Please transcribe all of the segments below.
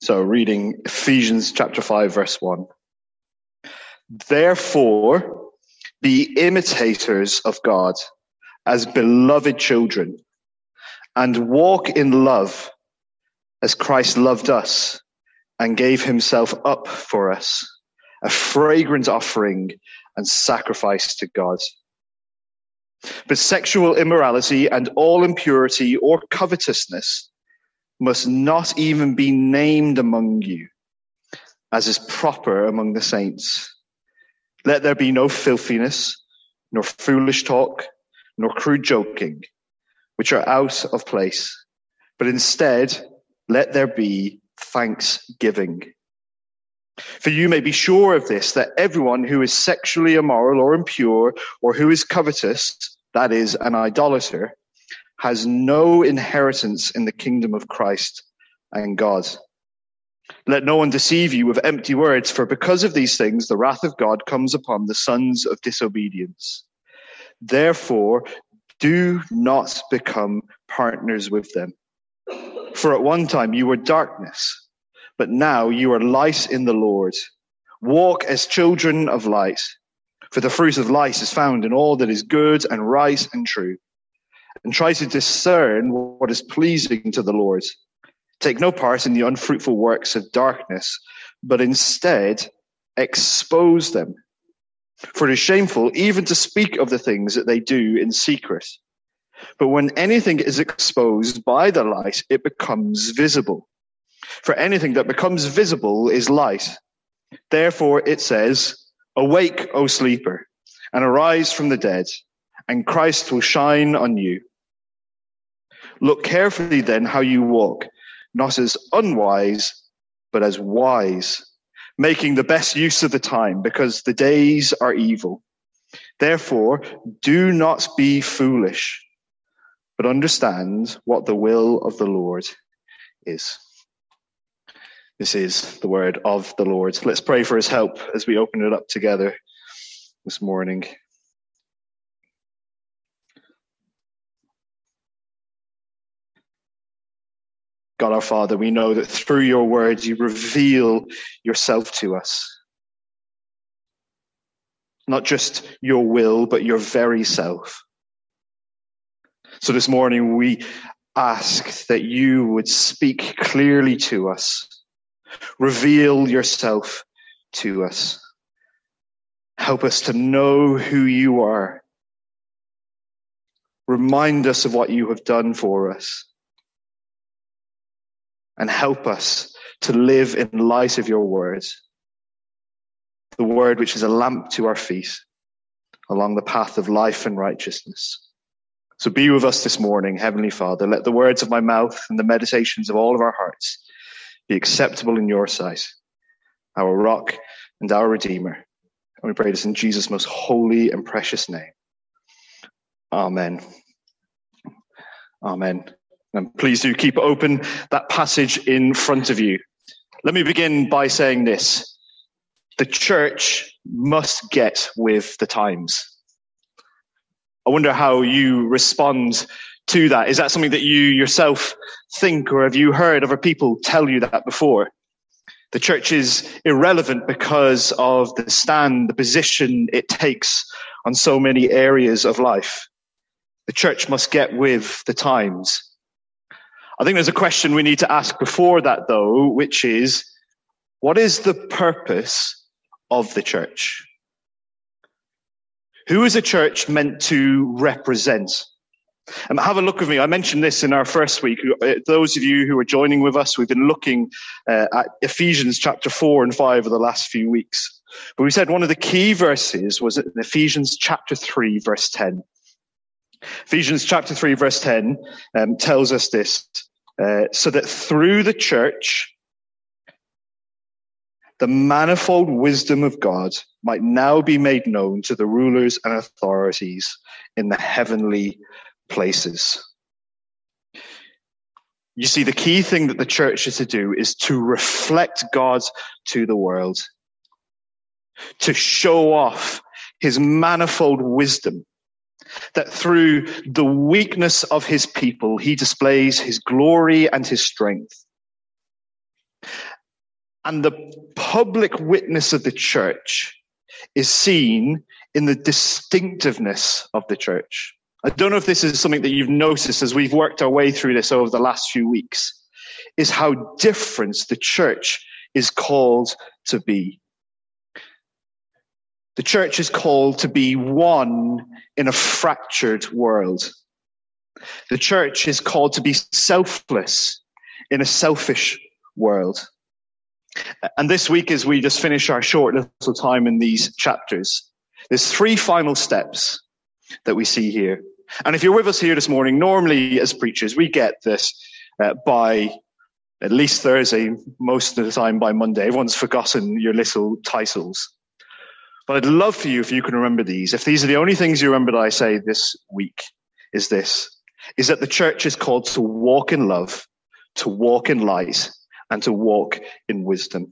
So reading Ephesians chapter 5, verse 1. Therefore, be imitators of God as beloved children, and walk in love as Christ loved us and gave himself up for us, a fragrant offering and sacrifice to God. But sexual immorality and all impurity or covetousness must not even be named among you, as is proper among the saints. Let there be no filthiness, nor foolish talk, nor crude joking, which are out of place, but instead let there be thanksgiving. For you may be sure of this, that everyone who is sexually immoral or impure, or who is covetous, that is, an idolater, has no inheritance in the kingdom of Christ and God. Let no one deceive you with empty words, for because of these things, the wrath of God comes upon the sons of disobedience. Therefore, do not become partners with them. For at one time you were darkness, but now you are light in the Lord. Walk as children of light, for the fruit of light is found in all that is good and right and true. And try to discern what is pleasing to the Lord. Take no part in the unfruitful works of darkness, but instead expose them. For it is shameful even to speak of the things that they do in secret. But when anything is exposed by the light, it becomes visible. For anything that becomes visible is light. Therefore it says, "Awake, O sleeper, and arise from the dead, and Christ will shine on you." Look carefully then how you walk, not as unwise, but as wise, making the best use of the time, because the days are evil. Therefore, do not be foolish, but understand what the will of the Lord is. This is the word of the Lord. Let's pray for his help as we open it up together this morning. God our Father, we know that through your words you reveal yourself to us. Not just your will, but your very self. So this morning we ask that you would speak clearly to us. Reveal yourself to us. Help us to know who you are. Remind us of what you have done for us. And help us to live in light of your words. The word which is a lamp to our feet along the path of life and righteousness. So be with us this morning, Heavenly Father. Let the words of my mouth and the meditations of all of our hearts be acceptable in your sight, our rock and our Redeemer. And we pray this in Jesus' most holy and precious name. Amen. Amen. And please do keep open that passage in front of you. Let me begin by saying this. The church must get with the times. I wonder how you respond to that. Is that something that you yourself think, or have you heard other people tell you that before? The church is irrelevant because of the stand, the position it takes on so many areas of life. The church must get with the times. I think there's a question we need to ask before that, though, which is, what is the purpose of the church? Who is a church meant to represent? Have a look with me. I mentioned this in our first week. Those of you who are joining with us, we've been looking at Ephesians chapter 4 and 5 over the last few weeks. But we said one of the key verses was in Ephesians chapter 3, verse 10. Ephesians chapter 3, verse 10 tells us this, so that through the church, the manifold wisdom of God might now be made known to the rulers and authorities in the heavenly places. You see, the key thing that the church is to do is to reflect God to the world, to show off his manifold wisdom, that through the weakness of his people, he displays his glory and his strength. And the public witness of the church is seen in the distinctiveness of the church. I don't know if this is something that you've noticed as we've worked our way through this over the last few weeks, is how different the church is called to be. The church is called to be one in a fractured world. The church is called to be selfless in a selfish world. And this week, as we just finish our short little time in these chapters, there's 3 final steps that we see here. And if you're with us here this morning, normally as preachers, we get this by at least Thursday, most of the time by Monday. Everyone's forgotten your little titles. But I'd love for you if you can remember these. If these are the only things you remember that I say this week, is that the church is called to walk in love, to walk in light, and to walk in wisdom.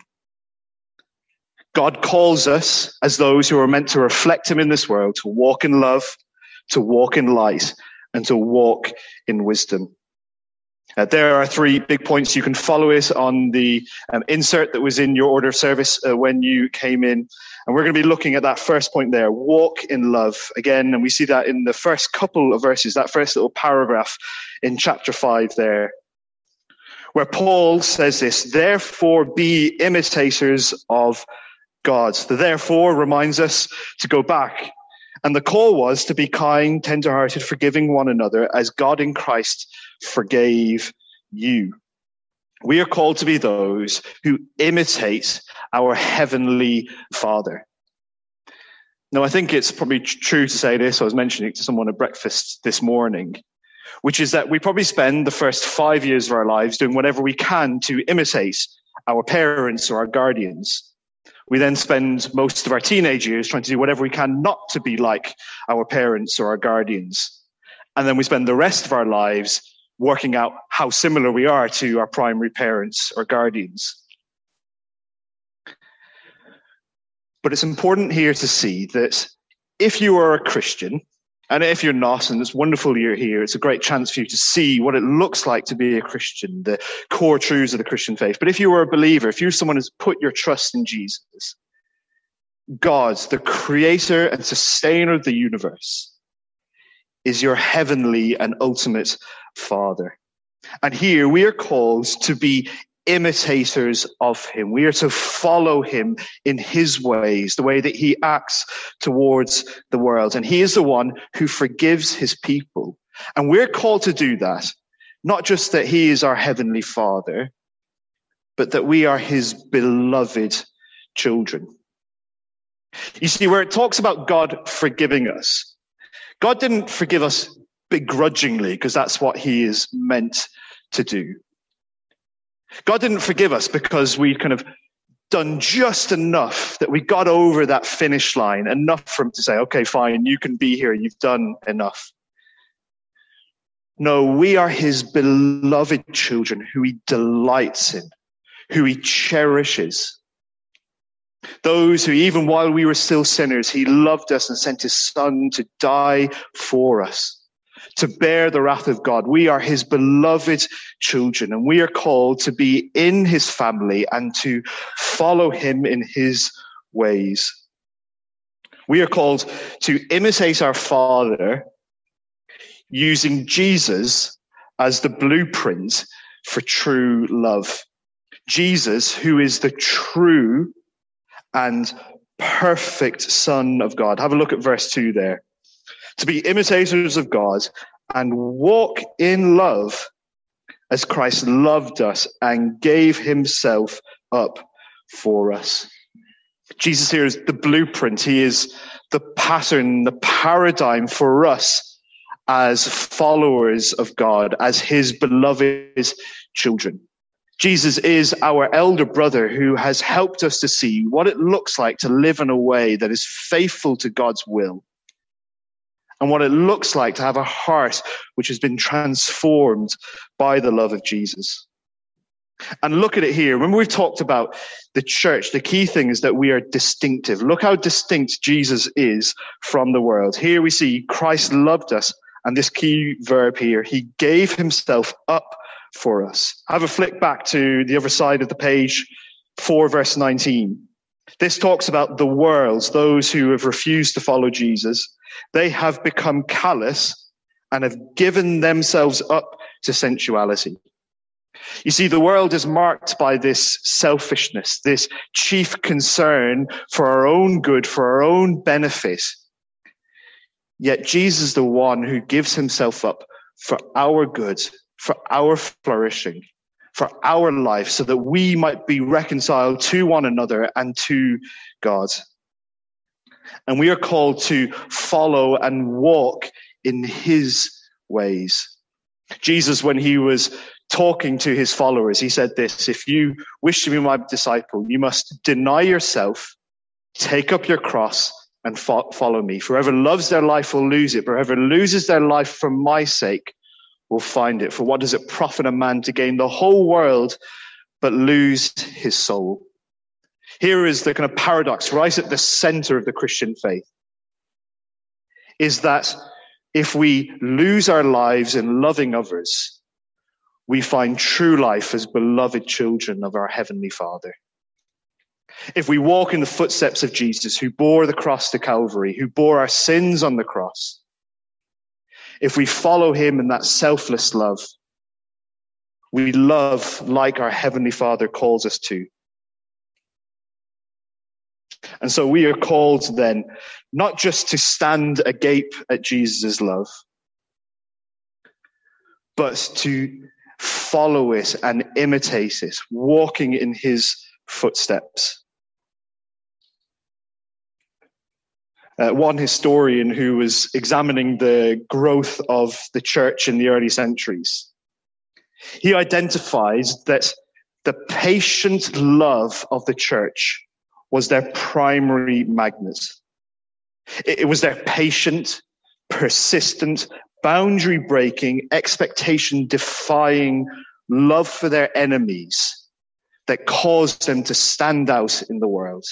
God calls us as those who are meant to reflect him in this world, to walk in love, to walk in light, and to walk in wisdom. There are 3 big points. You can follow it on the insert that was in your order of service when you came in. And we're going to be looking at that first point there, walk in love. Again, and we see that in the first couple of verses, that first little paragraph in chapter 5 there, where Paul says this, therefore be imitators of God. The therefore reminds us to go back. And the call was to be kind, tender-hearted, forgiving one another as God in Christ forgave you. We are called to be those who imitate our heavenly Father. Now, I think it's probably true to say this. I was mentioning it to someone at breakfast this morning, which is that we probably spend the first 5 years of our lives doing whatever we can to imitate our parents or our guardians. We then spend most of our teenage years trying to do whatever we can not to be like our parents or our guardians. And then we spend the rest of our lives working out how similar we are to our primary parents or guardians. But it's important here to see that if you are a Christian, and if you're not, and it's wonderful you're here, it's a great chance for you to see what it looks like to be a Christian, the core truths of the Christian faith. But if you are a believer, if you're someone who's put your trust in Jesus, God, the creator and sustainer of the universe, is your heavenly and ultimate Father. And here we are called to be imitators of him. We are to follow him in his ways, the way that he acts towards the world. And he is the one who forgives his people. And we're called to do that, not just that he is our heavenly Father, but that we are his beloved children. You see, where it talks about God forgiving us, God didn't forgive us begrudgingly because that's what he is meant to do. God didn't forgive us because we kind of done just enough that we got over that finish line, enough for him to say, okay, fine, you can be here. You've done enough. No, we are his beloved children who he delights in, who he cherishes. Those who, even while we were still sinners, he loved us and sent his son to die for us, to bear the wrath of God. We are his beloved children, and we are called to be in his family and to follow him in his ways. We are called to imitate our Father using Jesus as the blueprint for true love. Jesus, who is the true and perfect Son of God. Have a look at verse 2 there. To be imitators of God and walk in love as Christ loved us and gave himself up for us. Jesus here is the blueprint. He is the pattern, the paradigm for us as followers of God, as his beloved children. Jesus is our elder brother who has helped us to see what it looks like to live in a way that is faithful to God's will, and what it looks like to have a heart which has been transformed by the love of Jesus. And look at it here. Remember, we've talked about the church. The key thing is that we are distinctive. Look how distinct Jesus is from the world. Here we see Christ loved us, and this key verb here, he gave himself up for us. Have a flick back to the other side of the page 4 verse 19. This talks about the world, those who have refused to follow Jesus. They have become callous and have given themselves up to sensuality. You see, the world is marked by this selfishness, this chief concern for our own good, for our own benefit. Yet Jesus is the one who gives himself up for our good, for our flourishing, for our life, so that we might be reconciled to one another and to God. And we are called to follow and walk in his ways. Jesus, when he was talking to his followers, he said this: if you wish to be my disciple, you must deny yourself, take up your cross, and follow me. For whoever loves their life will lose it, but whoever loses their life for my sake will find it. For what does it profit a man to gain the whole world but lose his soul? Here is the kind of paradox right at the center of the Christian faith, is that if we lose our lives in loving others, we find true life as beloved children of our Heavenly Father. If we walk in the footsteps of Jesus, who bore the cross to Calvary, who bore our sins on the cross, if we follow him in that selfless love, we love like our Heavenly Father calls us to. And so we are called then not just to stand agape at Jesus' love, but to follow it and imitate it, walking in his footsteps. One historian who was examining the growth of the church in the early centuries, he identifies that the patient love of the church was their primary magnet. It was their patient, persistent, boundary-breaking, expectation-defying love for their enemies that caused them to stand out in the world.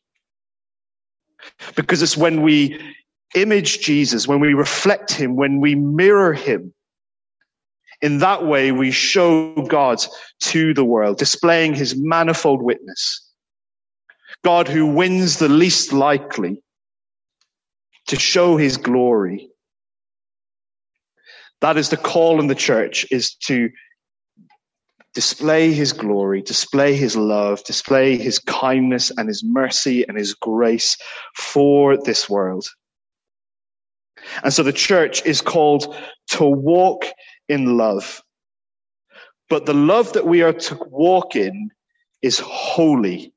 Because it's when we image Jesus, when we reflect him, when we mirror him, in that way we show God to the world, displaying his manifold witness. God who wins the least likely to show his glory. That is the call in the church, is to display his glory, display his love, display his kindness and his mercy and his grace for this world. And so the church is called to walk in love. But the love that we are to walk in is holy.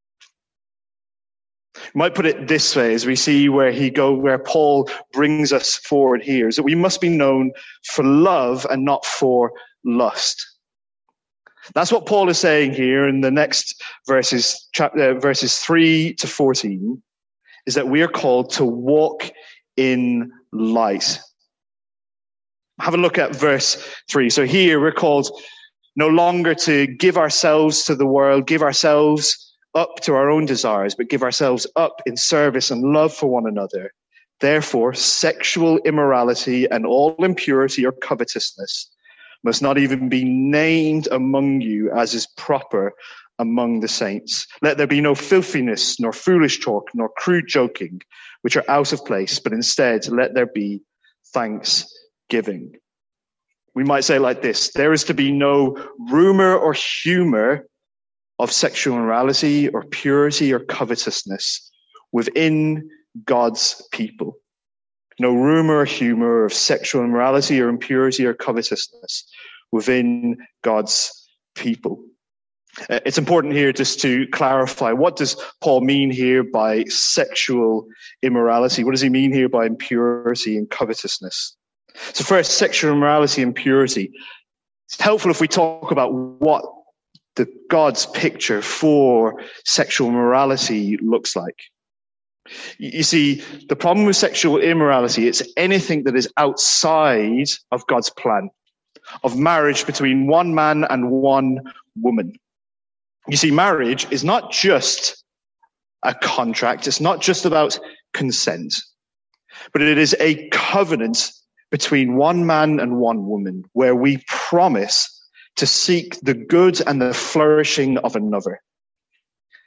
You might put it this way, as we see where Paul brings us forward here, is that we must be known for love and not for lust. That's what Paul is saying here in the next verses 3 to 14, is that we are called to walk in light. Have a look at verse 3. So here we're called no longer to give ourselves to the world, give ourselves up to our own desires, but give ourselves up in service and love for one another. Therefore, sexual immorality and all impurity or covetousness must not even be named among you, as is proper among the saints. Let there be no filthiness, nor foolish talk, nor crude joking, which are out of place, but instead let there be thanksgiving. We might say it like this: there is to be no rumor or humor of sexual immorality or purity or covetousness within God's people. No rumor or humor of sexual immorality or impurity or covetousness within God's people. It's important here just to clarify, what does Paul mean here by sexual immorality? What does he mean here by impurity and covetousness? So first, sexual immorality and purity. It's helpful if we talk about what God's picture for sexual morality looks like. You see, the problem with sexual immorality, it's anything that is outside of God's plan of marriage between one man and one woman. You see, marriage is not just a contract. It's not just about consent, but it is a covenant between one man and one woman where we promise to seek the good and the flourishing of another.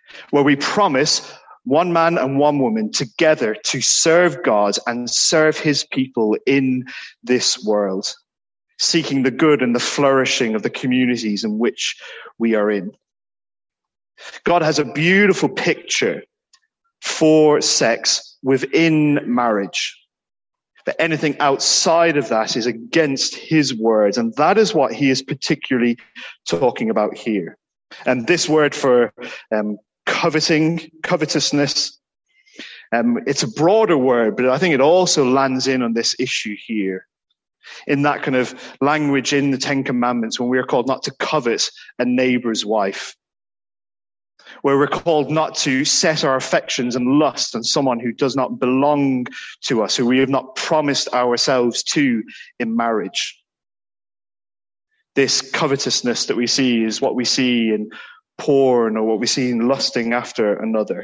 where we promise one man and one woman together to serve God and serve his people in this world, seeking the good and the flourishing of the communities in which we are in. God has a beautiful picture for sex within marriage. But anything outside of that is against his words. And that is what he is particularly talking about here. And this word for coveting, covetousness, it's a broader word, but I think it also lands in on this issue here. In that kind of language in the Ten Commandments, when we are called not to covet a neighbor's wife, where we're called not to set our affections and lust on someone who does not belong to us, who we have not promised ourselves to in marriage. This covetousness that we see is what we see in porn or what we see in lusting after another.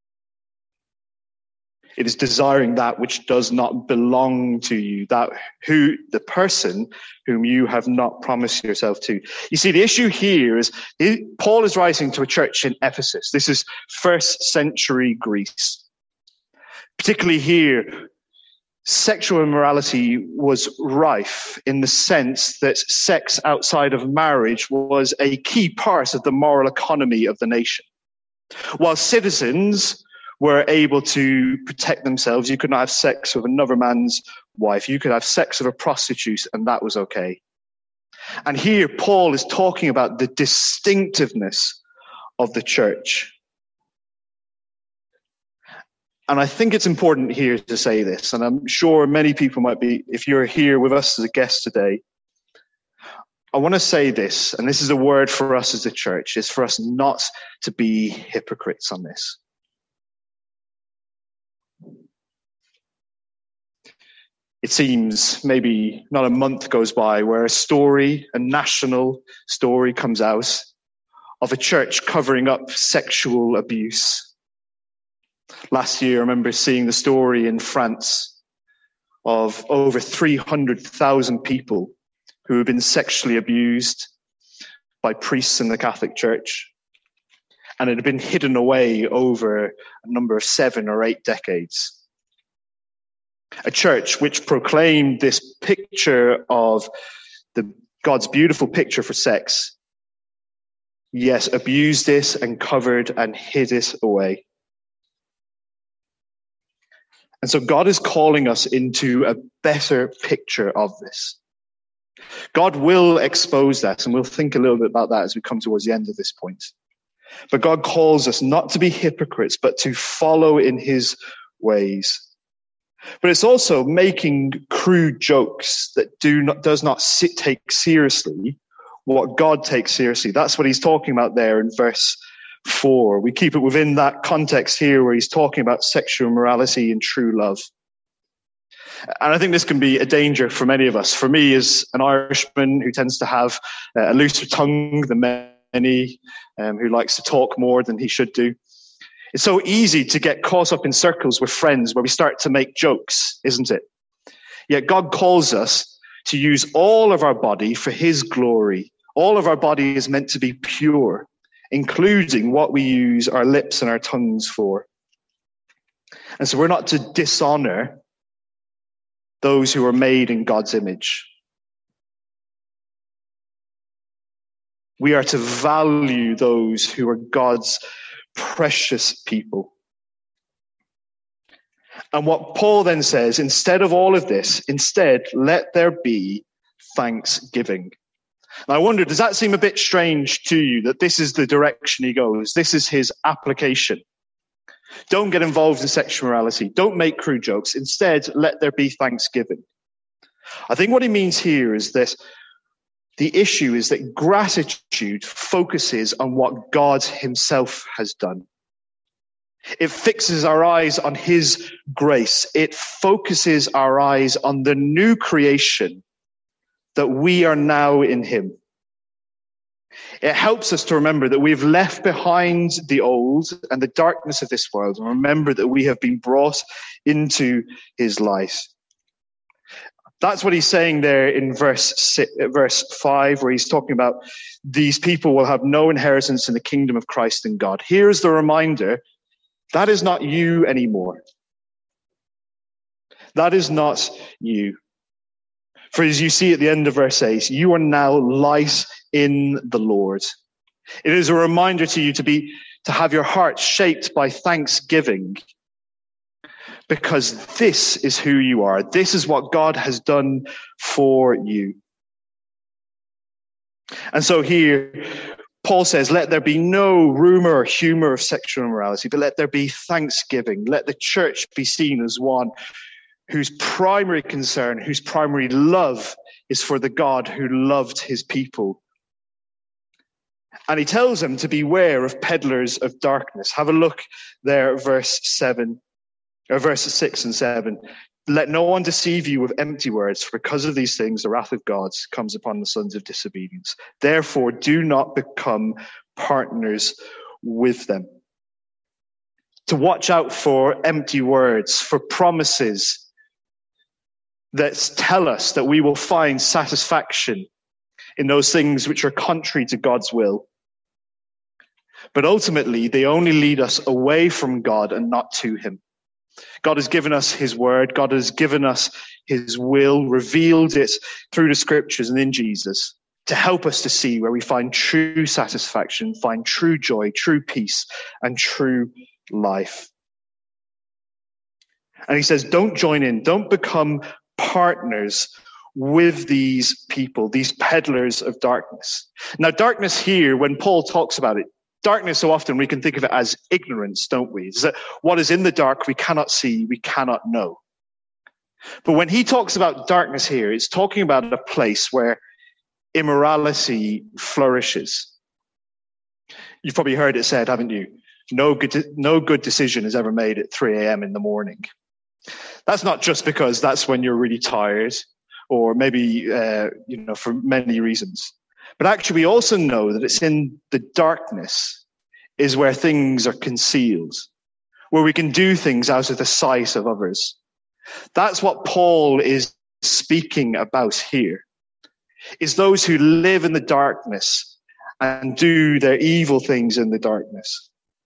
It is desiring that which does not belong to you, the person whom you have not promised yourself to. You see, the issue here is Paul is writing to a church in Ephesus. This is first century Greece. Particularly here, sexual immorality was rife in the sense that sex outside of marriage was a key part of the moral economy of the nation. While citizens were able to protect themselves, you could not have sex with another man's wife. You could have sex with a prostitute, and that was okay. And here Paul is talking about the distinctiveness of the church. And I think it's important here to say this, and I'm sure many people might be, if you're here with us as a guest today, I want to say this, and this is a word for us as a church, is for us not to be hypocrites on this. It seems maybe not a month goes by where a national story comes out of a church covering up sexual abuse. Last year, I remember seeing the story in France of over 300,000 people who have been sexually abused by priests in the Catholic Church. And it had been hidden away over a number of 7 or 8 decades. A church which proclaimed this picture of God's beautiful picture for sex, yes, abused this and covered and hid it away. And so God is calling us into a better picture of this. God will expose that, and we'll think a little bit about that as we come towards the end of this point. But God calls us not to be hypocrites, but to follow in his ways. But it's also making crude jokes that does not take seriously what God takes seriously. That's what he's talking about there in verse 4. We keep it within that context here where he's talking about sexual morality and true love. And I think this can be a danger for many of us. For me, as an Irishman who tends to have a looser tongue than many, who likes to talk more than he should do, it's so easy to get caught up in circles with friends where we start to make jokes, isn't it? Yet God calls us to use all of our body for his glory. All of our body is meant to be pure, including what we use our lips and our tongues for. And so we're not to dishonor those who are made in God's image. We are to value those who are God's precious people. And what Paul then says, instead of all of this, instead, let there be thanksgiving. And I wonder, does that seem a bit strange to you that this is the direction he goes? This is his application. Don't get involved in sexual morality. Don't make crude jokes. Instead, let there be thanksgiving. I think what he means here is this. The issue is that gratitude focuses on what God himself has done. It fixes our eyes on his grace. It focuses our eyes on the new creation that we are now in him. It helps us to remember that we've left behind the old and the darkness of this world, and remember that we have been brought into his light. That's what he's saying there in verse 5, where he's talking about these people will have no inheritance in the kingdom of Christ and God. Here's the reminder. That is not you anymore. That is not you. For as you see at the end of verse 8, you are now light in the Lord. It is a reminder to you to have your heart shaped by thanksgiving, because this is who you are. This is what God has done for you. And so here, Paul says, let there be no rumor or humor of sexual immorality, but let there be thanksgiving. Let the church be seen as one whose primary concern, whose primary love is for the God who loved his people. And he tells them to beware of peddlers of darkness. Have a look there at verses 6 and 7. Let no one deceive you with empty words, for because of these things, the wrath of God comes upon the sons of disobedience. Therefore, do not become partners with them. To watch out for empty words, for promises that tell us that we will find satisfaction in those things which are contrary to God's will. But ultimately, they only lead us away from God and not to him. God has given us his word. God has given us his will, revealed it through the scriptures and in Jesus to help us to see where we find true satisfaction, find true joy, true peace, and true life. And he says, don't join in, don't become partners with these people, these peddlers of darkness. Now, darkness here, when Paul talks about it, darkness, so often we can think of it as ignorance, don't we? It's that what is in the dark we cannot see, we cannot know. But when he talks about darkness here, it's talking about a place where immorality flourishes. You've probably heard it said, haven't you? No good decision is ever made at 3 a.m. in the morning. That's not just because that's when you're really tired, or maybe, for many reasons. But actually, we also know that it's in the darkness is where things are concealed, where we can do things out of the sight of others. That's what Paul is speaking about here, is those who live in the darkness and do their evil things in the darkness.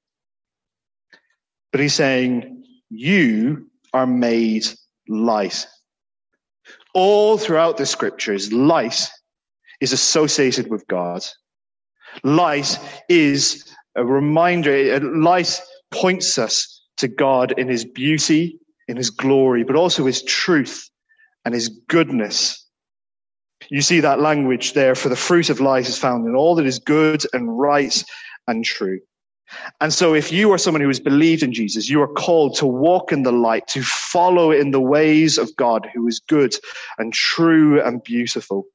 But he's saying, you are made light. All throughout the scriptures, light is associated with God. Light is a reminder. Light points us to God in his beauty, in his glory, but also his truth and his goodness. You see that language there, for the fruit of light is found in all that is good and right and true. And so if you are someone who has believed in Jesus, you are called to walk in the light, to follow in the ways of God, who is good and true and beautiful,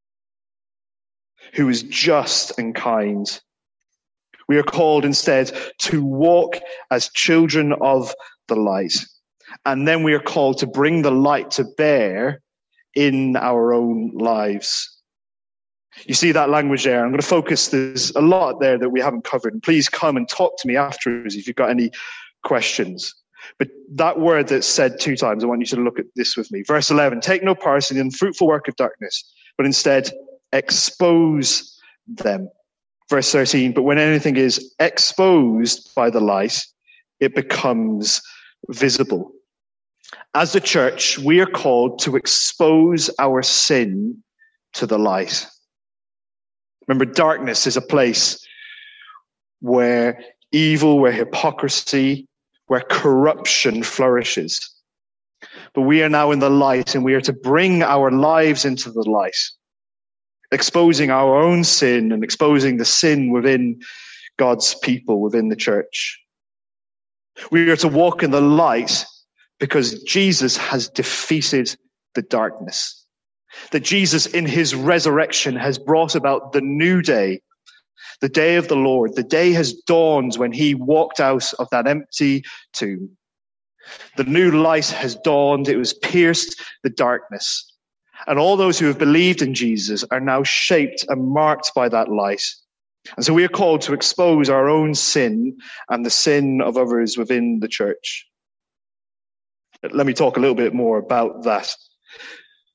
who is just and kind. We are called instead to walk as children of the light. And then we are called to bring the light to bear in our own lives. You see that language there. I'm going to focus. There's a lot there that we haven't covered. And please come and talk to me afterwards if you've got any questions. But that word that's said 2 times, I want you to look at this with me. Verse 11, take no part in the unfruitful work of darkness, but instead expose them. Verse 13, but when anything is exposed by the light, it becomes visible. As the church, we are called to expose our sin to the light. Remember, darkness is a place where evil, where hypocrisy, where corruption flourishes. But we are now in the light, and we are to bring our lives into the light, exposing our own sin and exposing the sin within God's people, within the church. We are to walk in the light because Jesus has defeated the darkness. That Jesus in his resurrection has brought about the new day, the day of the Lord. The day has dawned when he walked out of that empty tomb. The new light has dawned. It was pierced the darkness. And all those who have believed in Jesus are now shaped and marked by that light. And so we are called to expose our own sin and the sin of others within the church. Let me talk a little bit more about that.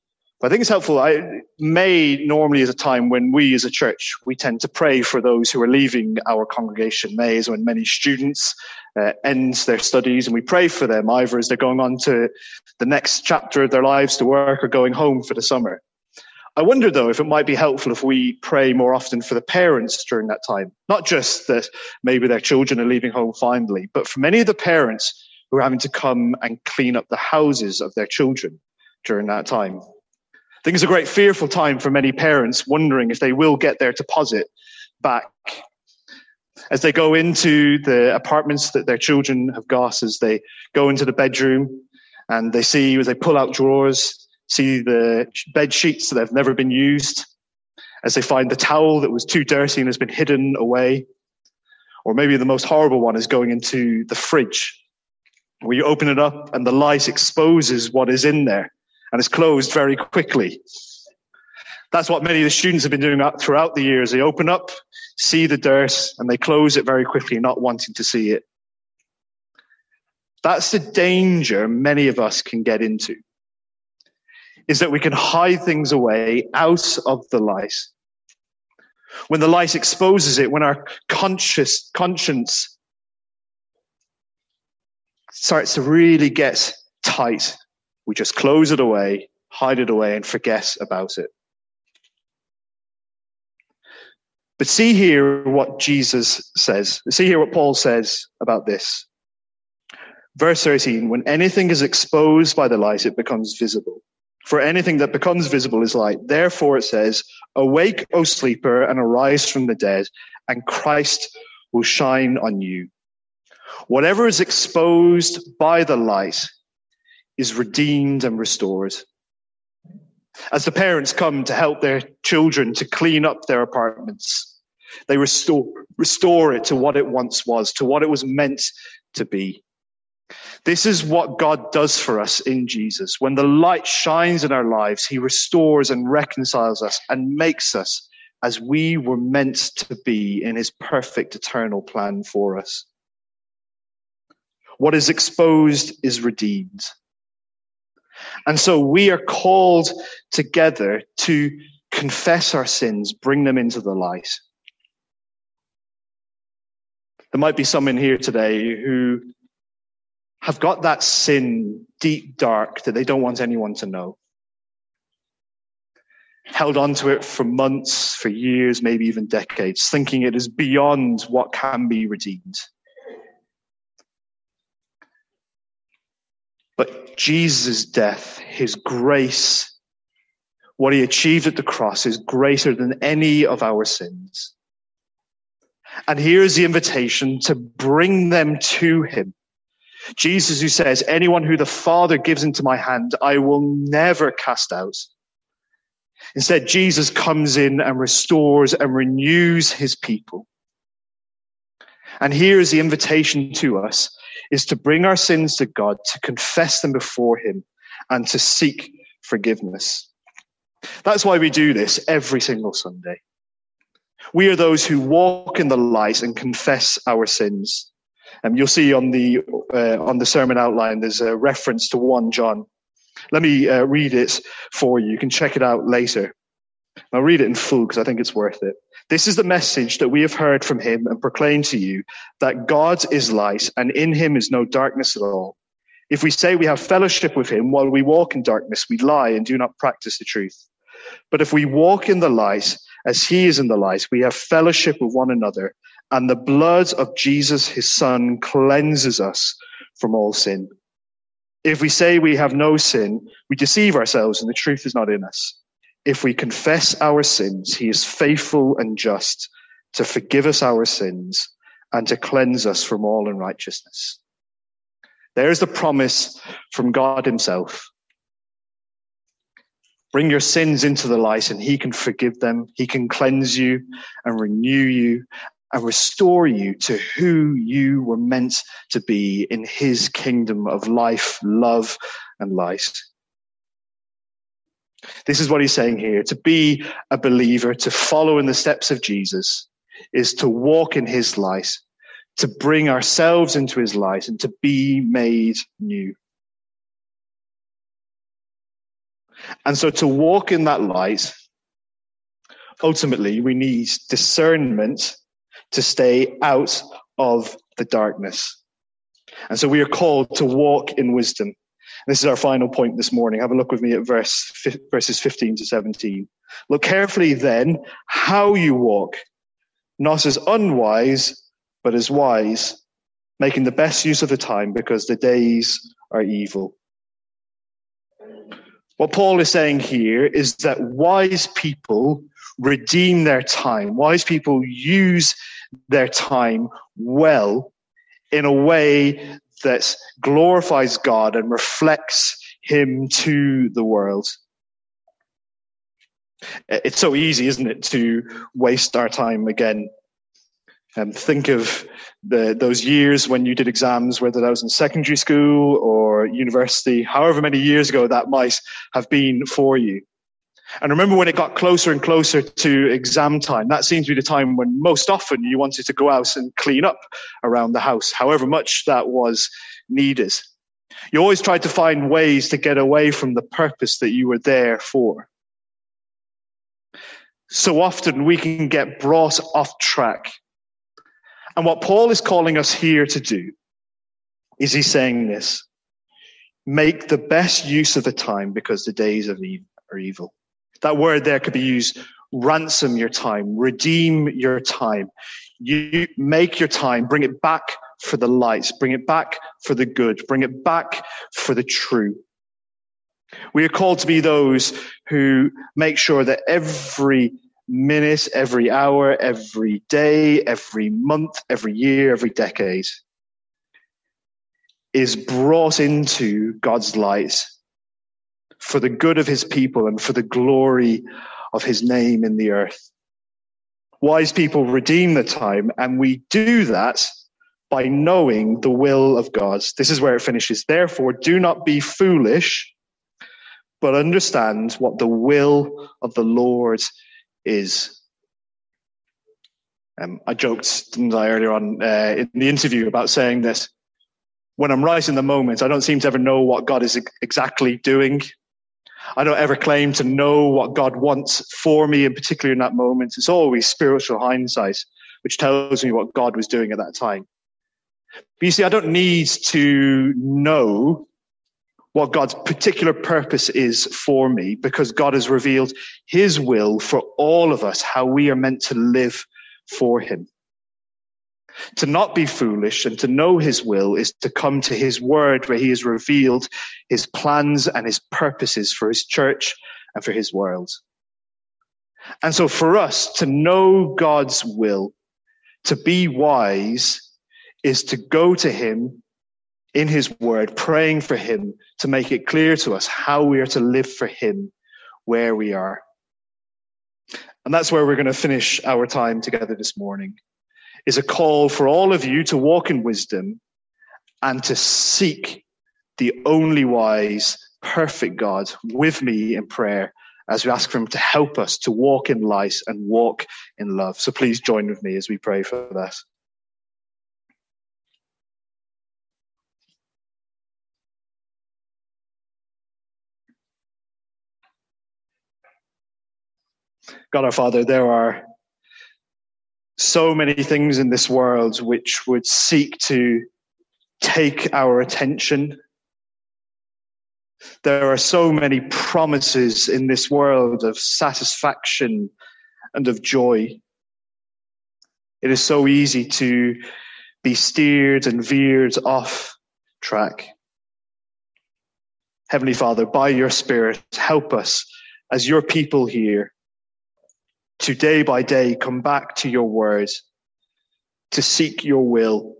But I think it's helpful. May normally is a time when we as a church, we tend to pray for those who are leaving our congregation. May is when many students end their studies, and we pray for them either as they're going on to the next chapter of their lives to work or going home for the summer. I wonder, though, if it might be helpful if we pray more often for the parents during that time. Not just that maybe their children are leaving home finally, but for many of the parents who are having to come and clean up the houses of their children during that time. I think it's a great fearful time for many parents, wondering if they will get their deposit back as they go into the apartments that their children have got, as they go into the bedroom and they see, as they pull out drawers, see the bed sheets that have never been used, as they find the towel that was too dirty and has been hidden away. Or maybe the most horrible one is going into the fridge, where you open it up and the light exposes what is in there. And it's closed very quickly. That's what many of the students have been doing throughout the years. They open up, see the dirt, and they close it very quickly, not wanting to see it. That's the danger many of us can get into, is that we can hide things away out of the light. When the light exposes it, when our conscience starts to really get tight, we just close it away, hide it away, and forget about it. But see here what Jesus says. See here what Paul says about this. Verse 13, when anything is exposed by the light, it becomes visible. For anything that becomes visible is light. Therefore it says, awake, O sleeper, and arise from the dead, and Christ will shine on you. Whatever is exposed by the light is redeemed and restored. As the parents come to help their children to clean up their apartments, they restore it to what it once was, to what it was meant to be. This is what God does for us in Jesus. When the light shines in our lives, he restores and reconciles us and makes us as we were meant to be in his perfect eternal plan for us. What is exposed is redeemed. And so we are called together to confess our sins, bring them into the light. There might be some in here today who have got that sin deep, dark, that they don't want anyone to know. Held on to it for months, for years, maybe even decades, thinking it is beyond what can be redeemed. But Jesus' death, his grace, what he achieved at the cross is greater than any of our sins. And here's the invitation to bring them to him. Jesus, who says, anyone who the Father gives into my hand, I will never cast out. Instead, Jesus comes in and restores and renews his people. And here is the invitation to us, is to bring our sins to God, to confess them before him, and to seek forgiveness. That's why we do this every single Sunday. We are those who walk in the light and confess our sins. And you'll see on the sermon outline, there's a reference to 1 John. Let me read it for you. You can check it out later. I'll read it in full because I think it's worth it. This is the message that we have heard from him and proclaim to you, that God is light and in him is no darkness at all. If we say we have fellowship with him while we walk in darkness, we lie and do not practice the truth. But if we walk in the light as he is in the light, we have fellowship with one another, and the blood of Jesus, his son, cleanses us from all sin. If we say we have no sin, we deceive ourselves and the truth is not in us. If we confess our sins, he is faithful and just to forgive us our sins and to cleanse us from all unrighteousness. There's the promise from God himself. Bring your sins into the light and he can forgive them. He can cleanse you and renew you and restore you to who you were meant to be in his kingdom of life, love, and light. This is what he's saying here. To be a believer, to follow in the steps of Jesus, is to walk in his light, to bring ourselves into his light, and to be made new. And so to walk in that light, ultimately, we need discernment to stay out of the darkness. And so we are called to walk in wisdom. This is our final point this morning. Have a look with me at verses 15 to 17. Look carefully then how you walk, not as unwise, but as wise, making the best use of the time because the days are evil. What Paul is saying here is that wise people redeem their time. Wise people use their time well in a way that glorifies God and reflects him to the world. It's so easy, isn't it, to waste our time again. Think of those years when you did exams, whether that was in secondary school or university, however many years ago that might have been for you. And remember when it got closer and closer to exam time, that seemed to be the time when most often you wanted to go out and clean up around the house, however much that was needed. You always tried to find ways to get away from the purpose that you were there for. So often we can get brought off track. And what Paul is calling us here to do is he's saying this: make the best use of the time because the days are evil. That word there could be used: ransom your time, redeem your time. You make your time, bring it back for the light, bring it back for the good, bring it back for the true. We are called to be those who make sure that every minute, every hour, every day, every month, every year, every decade is brought into God's light for the good of his people and for the glory of his name in the earth. Wise people redeem the time, and we do that by knowing the will of God. This is where it finishes. Therefore, do not be foolish, but understand what the will of the Lord is. I joked, didn't I, earlier on in the interview about saying this. When I'm right in the moment, I don't seem to ever know what God is exactly doing. I don't ever claim to know what God wants for me, in particular in that moment. It's always spiritual hindsight, which tells me what God was doing at that time. But you see, I don't need to know what God's particular purpose is for me, because God has revealed his will for all of us, how we are meant to live for him. To not be foolish and to know his will is to come to his word, where he has revealed his plans and his purposes for his church and for his world. And so for us to know God's will, to be wise, is to go to him in his word, praying for him to make it clear to us how we are to live for him where we are. And that's where we're going to finish our time together this morning, is a call for all of you to walk in wisdom and to seek the only wise, perfect God with me in prayer as we ask for him to help us to walk in light and walk in love. So please join with me as we pray for that. God our Father, there are so many things in this world which would seek to take our attention. There are so many promises in this world of satisfaction and of joy. It is so easy to be steered and veered off track. Heavenly Father, by your Spirit, help us as your people here to day by day come back to your word, to seek your will.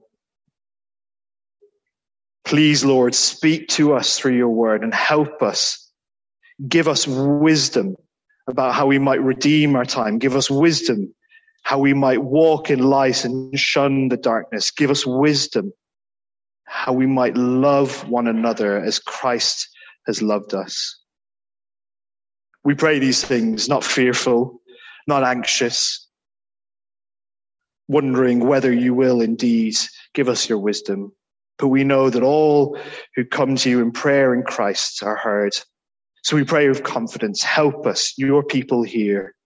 Please, Lord, speak to us through your word and help us. Give us wisdom about how we might redeem our time. Give us wisdom how we might walk in light and shun the darkness. Give us wisdom how we might love one another as Christ has loved us. We pray these things, not fearful, not anxious, wondering whether you will indeed give us your wisdom. But we know that all who come to you in prayer in Christ are heard. So we pray with confidence, help us, your people here,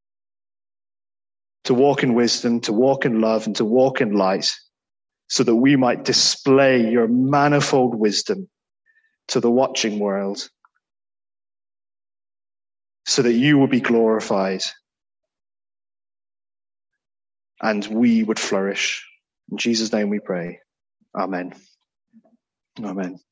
to walk in wisdom, to walk in love, and to walk in light, so that we might display your manifold wisdom to the watching world, so that you will be glorified and we would flourish. In Jesus' name we pray. Amen. Amen.